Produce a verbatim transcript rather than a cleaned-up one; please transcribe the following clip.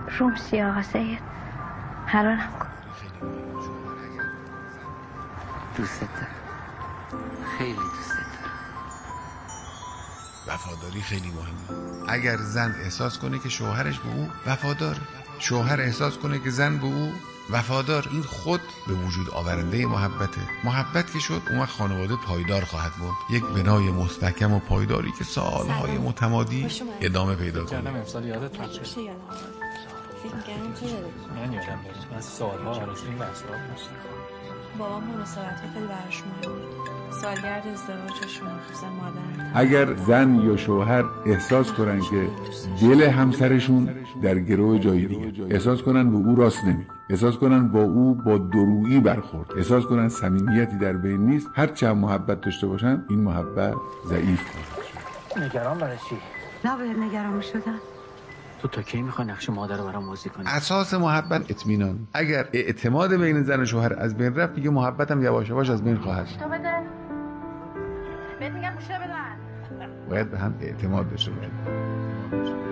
رومسی آقا سید حرارم کن. دوست دارم، خیلی دوست دارم. وفاداری خیلی مهمه. اگر زن احساس کنه که شوهرش به او وفاداره، شوهر احساس کنه که زن به او وفادار، این خود به وجود آورنده محبته. محبت که شد اون وقت خانواده پایدار خواهد بود، یک بنای مستحکم و پایداری که سالهای متمادی ادامه پیدا کنه. امسال یادت باشه. فکر می‌کردم تو یادت. من یادم میاد. من سالها عروسی این بحثا رو داشتم. بابام مناسبت خیلی براش مهم بود. سالگرد ازدواجشون خصوصا مادرم. اگر زن یا شوهر احساس کنن که دل همسرشون در گرو جای دیگه، احساس کنن به او راست نمی، احساس کنن با او با درویی برخورد، احساس کنن صمیمیتی در بین نیست، هر چند محبت داشته باشن این محبت ضعیف خواهد. نگران برای چی؟ نباید نگران شدن. تو تا کی میخوای نقش مادر رو برام بازی کنی؟ اساس محبت اطمینان. اگر اعتماد بین زن و شوهر از بین رفت دیگه محبت هم یواش یواش از بین خواهد. تو بده. بهت میگم گوشه بدن. باید به هم اعتماد داشته باشید.